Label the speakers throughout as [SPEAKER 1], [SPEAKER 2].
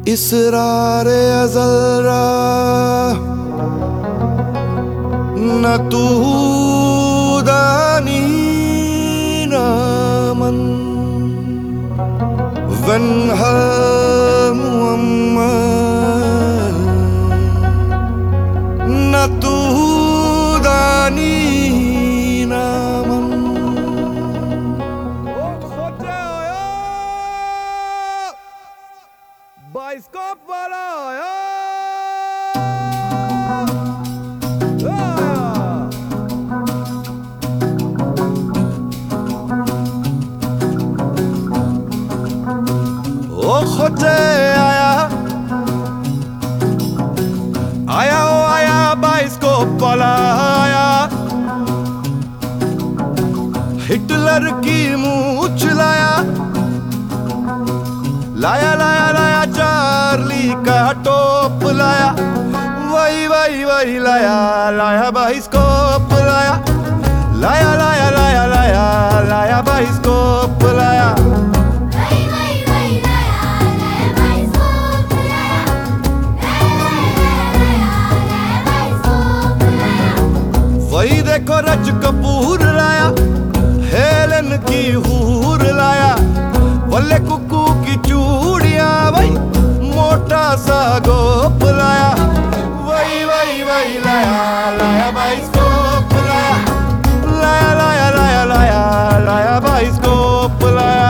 [SPEAKER 1] इसरारे अज़ल रा न तू दानी ना मन वन मुअम्मल न तू दानी ना मन बाइस्कोप वाला आया ओ खोटे आया आया ओ आया बाइस्कोप वाला आया हिटलर की मूंछ लाया लाया लाया लाया चार्ली का टोप लाया वही वही वही लाया लाया बाइस्कोप लाया लाया लाया लाया लाया लाया बाइस्कोप लाया वही देखो रज कपूर लाया हेलन की हूर लाया वल्ले कुकू की चूड़ियां वही मोटा सा गोप लाया वही वही वही लाया लाया बाइस्कोप लाया लाया लाया लाया लाया लाया बाइस्कोप लाया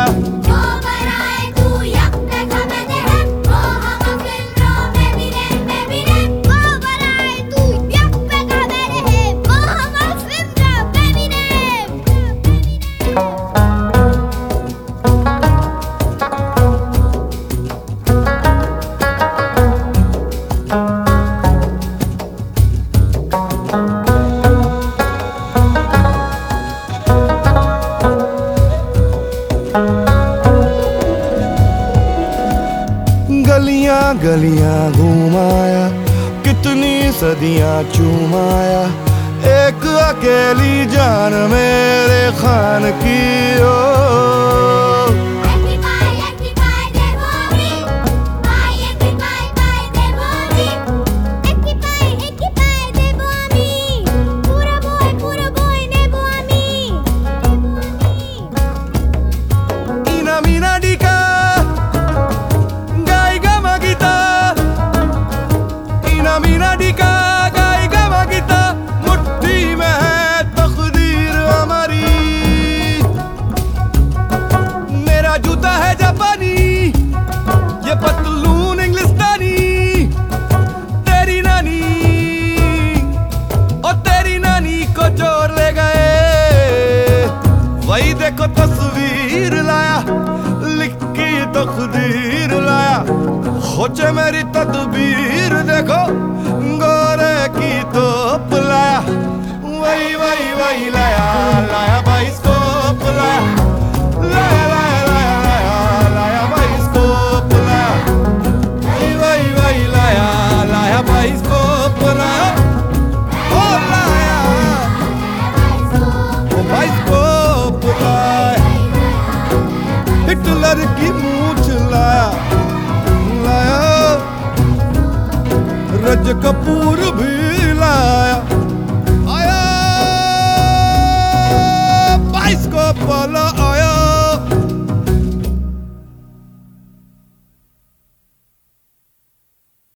[SPEAKER 1] गलियां गलियां घुमाया कितनी सदियां चुमाया एक अकेली जान मेरे खान की ओ वही देखो तस्वीर लाया लिख के तकदीर लाया खोचे मेरी तदबीर देखो गोरे की तोप लाया वही वही वही लाया लाया बाइस्कोप लाया लाया लाया लाया लाया लाया बाइस्कोप लाया वही वही वही लाया लाया बाइस्कोप लाया ओ लाया ओ बाइस्कोप हिटलर की मूंछ लाया लाया रज कपूर भी लाया आया बाइस्कोप वाला आया।